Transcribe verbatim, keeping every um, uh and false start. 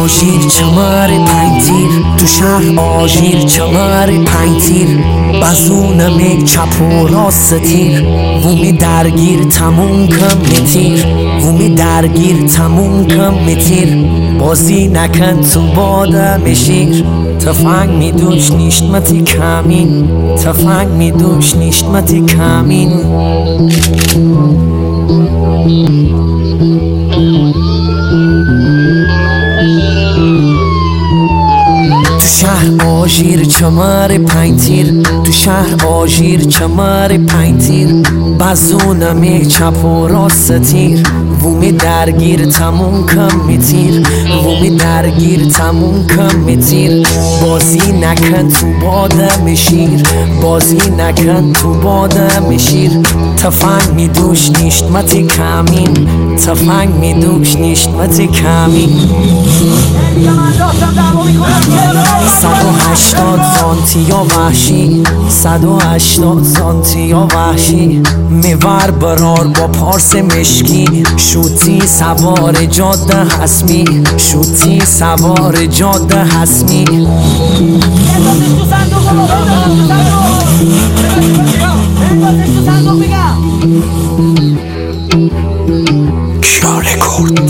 آژیر چمر پنجتیر تو شهر آژیر چمر پنجتیر بزونم یک چپ و راست تیر ومی درگیر تموم کم میتیر ومی درگیر تموم کم میتیر بازی نکن تو بادم شیر تفنگ میدوش نیشتمتی کمین تفنگ میدوش نیشتمتی کمین تو شهر آژیر چمر پنجتیر تو شهر آژیر چمر پنجتیر بزونم یک چپ و راست تیر ومی درگیر تموم کم میتیر ومی درگیر تموم کم میتیر بازی نکن تو بادم شیر بازی نکن تو بادم شیر تفنگ میدوش نیشتمتی کمین تفنگ میدوش نیشتمتی کمین صد و هشتاد سانتی یا وحشی صد و هشتاد سانتی یا وحشی میور برار با پارس مشکی شوتی سوار جاده حسمی شوتی سوار جاده حسمی کیا رکورد